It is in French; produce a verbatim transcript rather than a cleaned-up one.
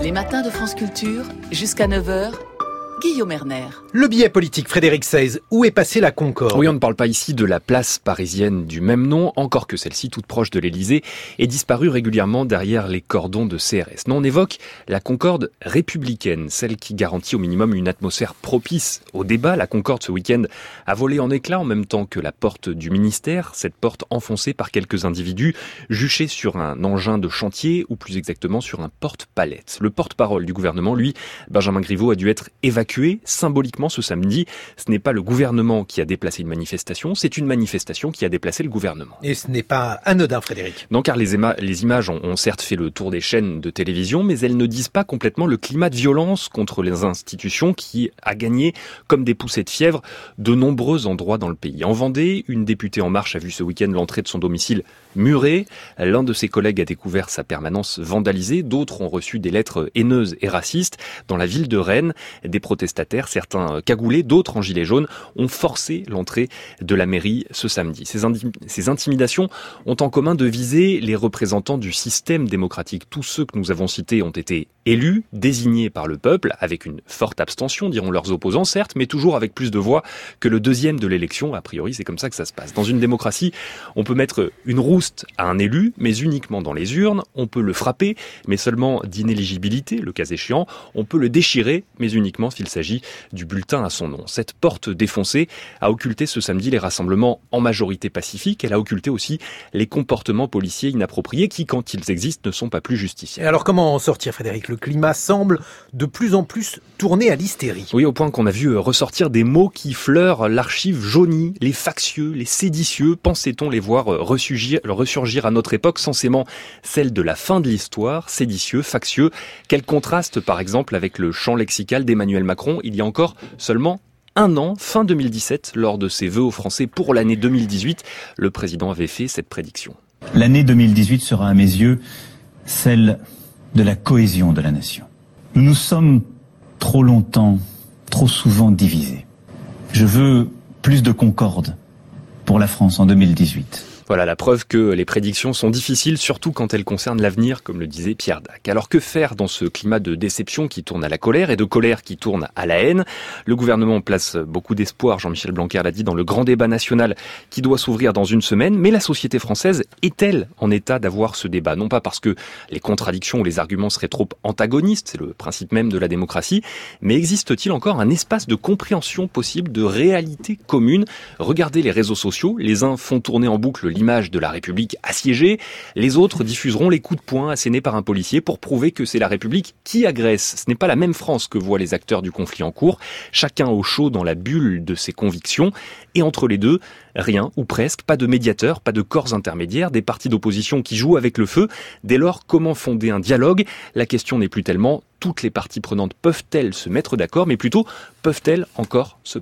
Les matins de France Culture, jusqu'à neuf heures, Guillaume Erner. Le billet politique, Frédéric Seize, où est passée la Concorde ? Oui, on ne parle pas ici de la place parisienne du même nom, encore que celle-ci, toute proche de l'Élysée, est disparue régulièrement derrière les cordons de C R S. Non, on évoque la Concorde républicaine, celle qui garantit au minimum une atmosphère propice au débat. La Concorde, ce week-end, a volé en éclats en même temps que la porte du ministère, cette porte enfoncée par quelques individus juchés sur un engin de chantier, ou plus exactement sur un porte-palette. Le porte-parole du gouvernement, lui, Benjamin Griveaux, a dû être évacué symboliquement ce samedi. Ce n'est pas le gouvernement qui a déplacé une manifestation, c'est une manifestation qui a déplacé le gouvernement. Et ce n'est pas anodin, Frédéric. Non, car les, éma- les images ont, ont certes fait le tour des chaînes de télévision, mais elles ne disent pas complètement le climat de violence contre les institutions qui a gagné, comme des poussées de fièvre, de nombreux endroits dans le pays. En Vendée, une députée En Marche a vu ce week-end l'entrée de son domicile murée. L'un de ses collègues a découvert sa permanence vandalisée, d'autres ont reçu des lettres haineuses et racistes. Dans la ville de Rennes, des protestataires, certains cagoulés, d'autres en gilets jaunes, ont forcé l'entrée de la mairie ce samedi. Ces, indi- ces intimidations ont en commun de viser les représentants du système démocratique. Tous ceux que nous avons cités ont été élus, désignés par le peuple, avec une forte abstention, diront leurs opposants, certes, mais toujours avec plus de voix que le deuxième de l'élection. A priori, c'est comme ça que ça se passe. Dans une démocratie, on peut mettre une rouste à un élu, mais uniquement dans les urnes. On peut le frapper, mais seulement d'inéligibilité, le cas échéant. On peut le déchirer, mais uniquement s'il s'agit du bulletin à son nom. Cette porte défoncée a occulté ce samedi les rassemblements en majorité pacifique. Elle a occulté aussi les comportements policiers inappropriés qui, quand ils existent, ne sont pas plus justifiés. Et alors comment en sortir, Frédéric ? Le climat semble de plus en plus tourner à l'hystérie. Oui, au point qu'on a vu ressortir des mots qui fleurent l'archive jaunie, les factieux, les séditieux. Pensait-on les voir ressurgir, ressurgir à notre époque, censément celle de la fin de l'histoire, séditieux, factieux. Quel contraste, par exemple, avec le champ lexical d'Emmanuel Macron, il y a encore seulement un an, fin deux mille dix-sept, lors de ses vœux aux Français pour l'année deux mille dix-huit, le président avait fait cette prédiction. L'année deux mille dix-huit sera à mes yeux celle de la cohésion de la nation. Nous nous sommes trop longtemps, trop souvent divisés. Je veux plus de concorde pour la France en deux mille dix-huit. Voilà la preuve que les prédictions sont difficiles, surtout quand elles concernent l'avenir, comme le disait Pierre Dac. Alors que faire dans ce climat de déception qui tourne à la colère et de colère qui tourne à la haine ? Le gouvernement place beaucoup d'espoir, Jean-Michel Blanquer l'a dit, dans le grand débat national qui doit s'ouvrir dans une semaine. Mais la société française est-elle en état d'avoir ce débat ? Non pas parce que les contradictions ou les arguments seraient trop antagonistes, c'est le principe même de la démocratie, mais existe-t-il encore un espace de compréhension possible, de réalité commune ? Regardez les réseaux sociaux, les uns font tourner en boucle l'image de la République assiégée, les autres diffuseront les coups de poing assénés par un policier pour prouver que c'est la République qui agresse. Ce n'est pas la même France que voient les acteurs du conflit en cours, chacun au chaud dans la bulle de ses convictions, et entre les deux, rien ou presque, pas de médiateur, pas de corps intermédiaires, des partis d'opposition qui jouent avec le feu. Dès lors, comment fonder un dialogue ? La question n'est plus tellement toutes les parties prenantes peuvent-elles se mettre d'accord, mais plutôt peuvent-elles encore se parler ?